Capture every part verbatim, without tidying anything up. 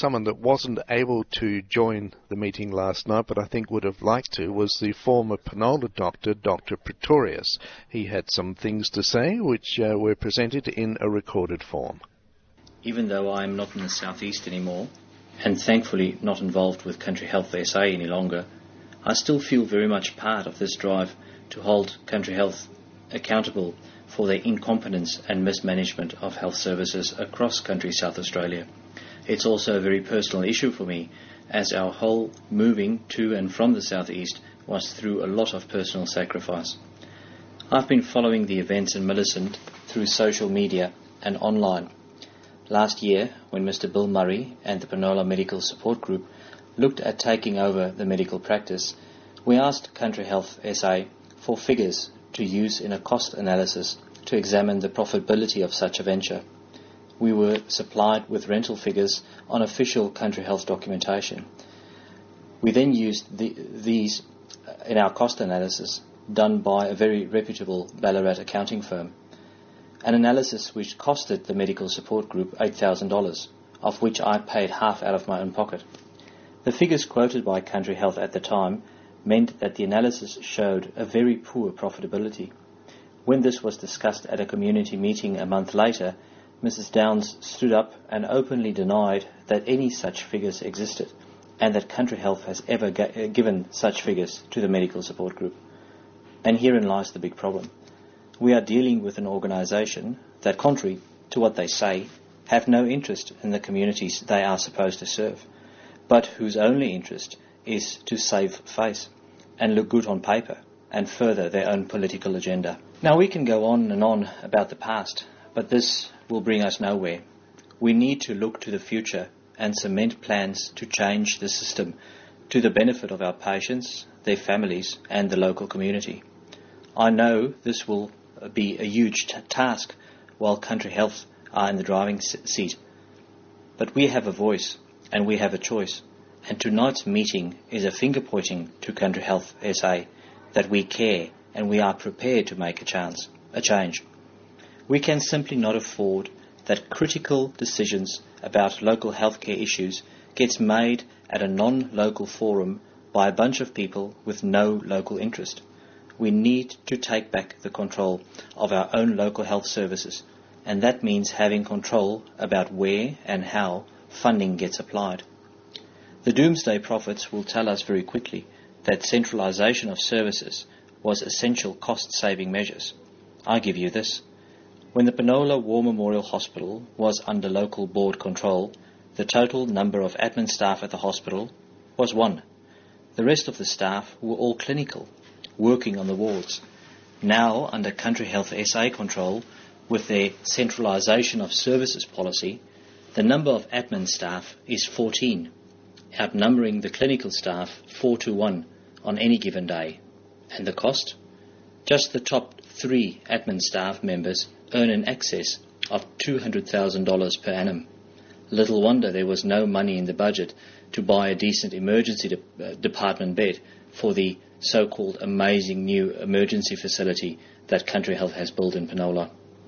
someone that wasn't able to join the meeting last night, but I think would have liked to, was the former Penola doctor, Doctor Pretorius. He had some things to say which uh, were presented in a recorded form. Even though I'm not in the southeast anymore, and thankfully not involved with Country Health S A any longer, I still feel very much part of this drive to hold Country Health accountable for their incompetence and mismanagement of health services across country South Australia. It's also a very personal issue for me, as our whole moving to and from the southeast was through a lot of personal sacrifice. I've been following the events in Millicent through social media and online. Last year, when Mister Bill Murray and the Penola Medical Support Group looked at taking over the medical practice, we asked Country Health S A for figures to use in a cost analysis to examine the profitability of such a venture. We were supplied with rental figures on official Country Health documentation. We then used the, these in our cost analysis done by a very reputable Ballarat accounting firm, an analysis which costed the Medical Support Group eight thousand dollars, of which I paid half out of my own pocket. The figures quoted by Country Health at the time meant that the analysis showed a very poor profitability. When this was discussed at a community meeting a month later, Missus Downs stood up and openly denied that any such figures existed, and that Country Health has ever ga- given such figures to the Medical Support Group. And herein lies the big problem. We are dealing with an organisation that, contrary to what they say, have no interest in the communities they are supposed to serve, but whose only interest is to save face and look good on paper and further their own political agenda. Now, we can go on and on about the past, but this will bring us nowhere. We need to look to the future and cement plans to change the system to the benefit of our patients, their families and the local community. I know this will be a huge t- task while Country Health are in the driving seat, but we have a voice and we have a choice. And tonight's meeting is a finger-pointing to Country Health S A that we care and we are prepared to make a chance, a change. We can simply not afford that critical decisions about local healthcare issues gets made at a non-local forum by a bunch of people with no local interest. We need to take back the control of our own local health services, and that means having control about where and how funding gets applied. The doomsday prophets will tell us very quickly that centralisation of services was essential cost-saving measures. I give you this. When the Penola War Memorial Hospital was under local board control, the total number of admin staff at the hospital was one. The rest of the staff were all clinical, working on the wards. Now, under Country Health S A control, with their centralisation of services policy, the number of admin staff is fourteen. Outnumbering the clinical staff four to one on any given day. And the cost? Just the top three admin staff members earn in excess of two hundred thousand dollars per annum. Little wonder there was no money in the budget to buy a decent emergency de- uh, department bed for the so-called amazing new emergency facility that Country Health has built in Penola.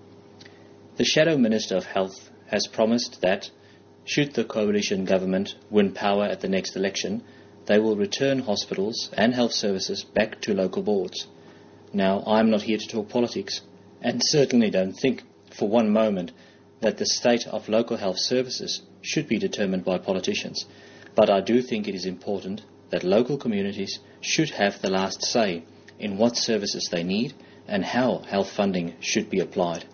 The Shadow Minister of Health has promised that should the coalition government win power at the next election, they will return hospitals and health services back to local boards. Now, I'm not here to talk politics, and certainly don't think for one moment that the state of local health services should be determined by politicians. But I do think it is important that local communities should have the last say in what services they need and how health funding should be applied.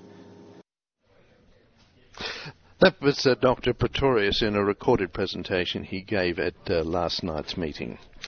That was uh, Doctor Pretorius in a recorded presentation he gave at uh, last night's meeting.